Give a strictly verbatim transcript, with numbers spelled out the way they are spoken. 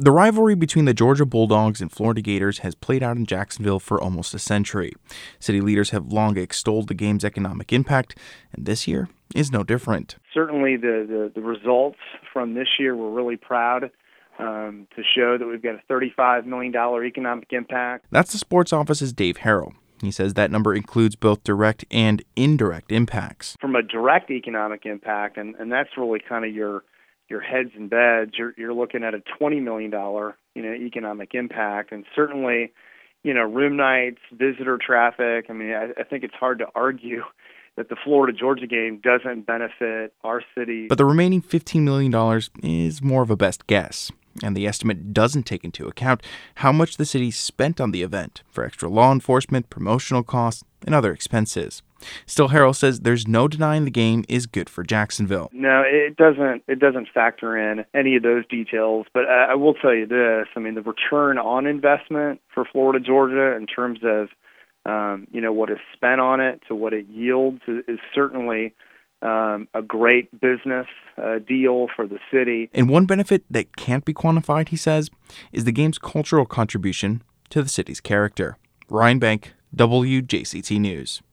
The rivalry between the Georgia Bulldogs and Florida Gators has played out in Jacksonville for almost a century. City leaders have long extolled the game's economic impact, and this year is no different. Certainly the, the, the results from this year, we're really proud um, to show that we've got a thirty-five million dollars economic impact. That's the sports office's Dave Harrell. He says that number includes both direct and indirect impacts. From a direct economic impact, and, and that's really kind of your your heads and beds, you're, you're looking at a twenty million dollars you know, economic impact. And certainly, you know, room nights, visitor traffic, I mean, I, I think it's hard to argue that the Florida-Georgia game doesn't benefit our city. But the remaining fifteen million dollars is more of a best guess, and the estimate doesn't take into account how much the city spent on the event for extra law enforcement, promotional costs, and other expenses. Still, Harrell says there's no denying the game is good for Jacksonville. No, it doesn't. It doesn't factor in any of those details. But I, I will tell you this: I mean, the return on investment for Florida, Georgia, in terms of um, you know what is spent on it to what it yields, is, is certainly um, a great business uh, deal for the city. And one benefit that can't be quantified, he says, is the game's cultural contribution to the city's character. Ryan Bank, W J C T News.